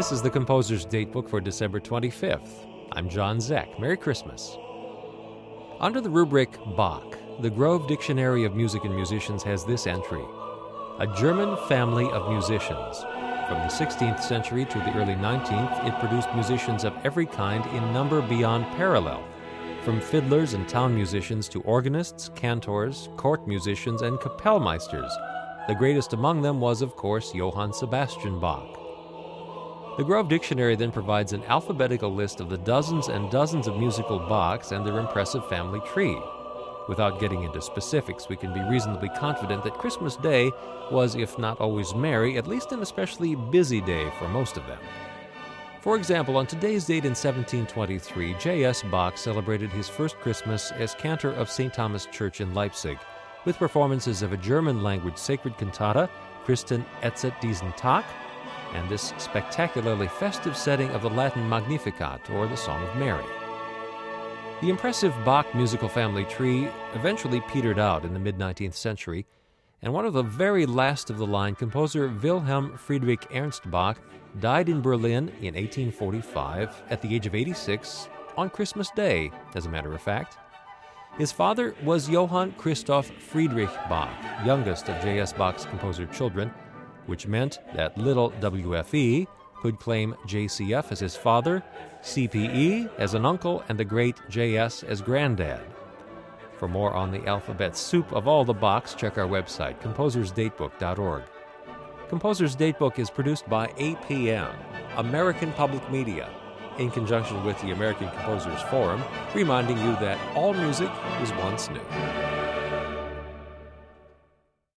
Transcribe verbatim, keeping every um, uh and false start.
This is the Composer's Datebook for December twenty-fifth. I'm John Zeck. Merry Christmas. Under the rubric Bach, the Grove Dictionary of Music and Musicians has this entry: a German family of musicians. From the sixteenth century to the early nineteenth, it produced musicians of every kind in number beyond parallel, from fiddlers and town musicians to organists, cantors, court musicians, and Kapellmeisters. The greatest among them was, of course, Johann Sebastian Bach. The Grove Dictionary then provides an alphabetical list of the dozens and dozens of musical Bachs and their impressive family tree. Without getting into specifics, we can be reasonably confident that Christmas Day was, if not always merry, at least an especially busy day for most of them. For example, on today's date in seventeen twenty-three, J S Bach celebrated his first Christmas as cantor of Saint Thomas Church in Leipzig, with performances of a German-language sacred cantata, Christen etzet diesen Tag, and this spectacularly festive setting of the Latin Magnificat, or the Song of Mary. The impressive Bach musical family tree eventually petered out in the mid-nineteenth century, and one of the very last of the line, composer Wilhelm Friedrich Ernst Bach, died in Berlin in eighteen forty-five at the age of eighty-six, on Christmas Day, as a matter of fact. His father was Johann Christoph Friedrich Bach, youngest of J S Bach's composer children, which meant that little W F E could claim J C F as his father, C P E as an uncle, and the great J S as granddad. For more on the alphabet soup of all the Bachs, check our website, composers datebook dot org. Composer's Datebook is produced by A P M, American Public Media, in conjunction with the American Composers Forum, reminding you that all music was once new.